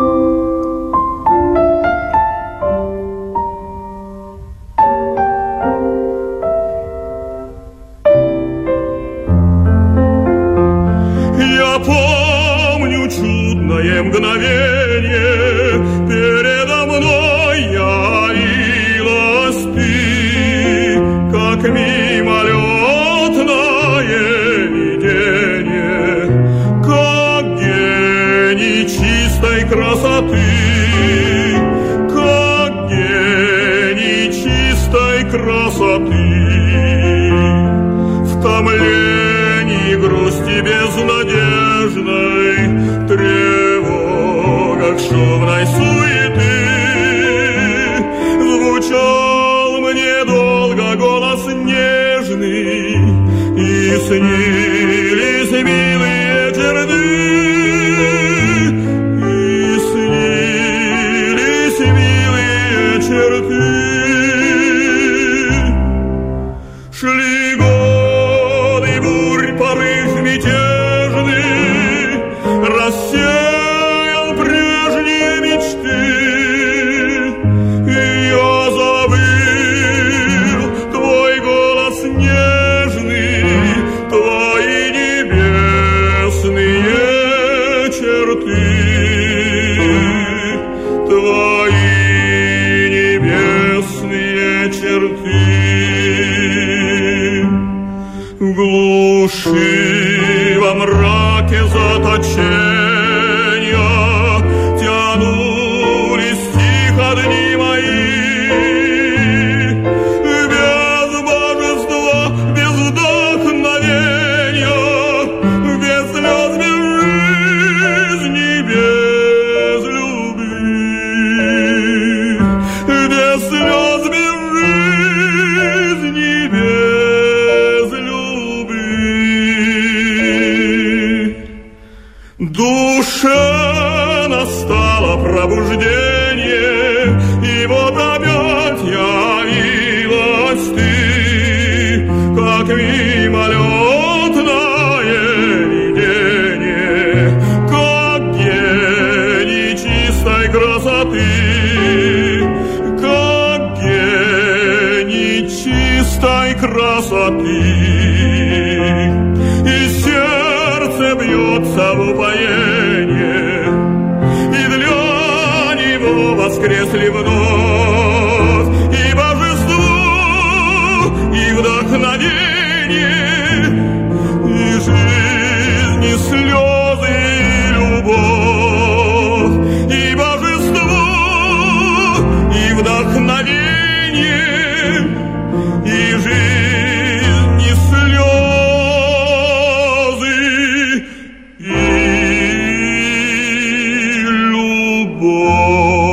Я помню чудное мгновение, передо мной явилась ты, как мимолетное видение, как гений чистой красоты, как гений чистой красоты. В томлении, грусти безнадежной, тревогах шумной суеты звучал мне долго голос нежный, и снились милые черты, и снились милые черты. Шли годы, бурь, порыв мятежный рассеял прежние мечты, и я забыл твой голос нежный, твои небесные черты, твои небесные черты. В глуши, во мраке заточения тянулись тихо дни мои, без божества, без вдохновения, без слез, без жизни, без любви, без слез, без жизни, без душе настало пробуждение, и вот опять явилась ты, как мимолетное видение, как гений чистой красоты, как гений чистой красоты. И сердце бьется в упоении, и для него воскресли вновь и божество, и вдохновение, и жизнь, и слезы, и любовь, и божество, и вдохновение, и жизнь, и слезы, и любовь.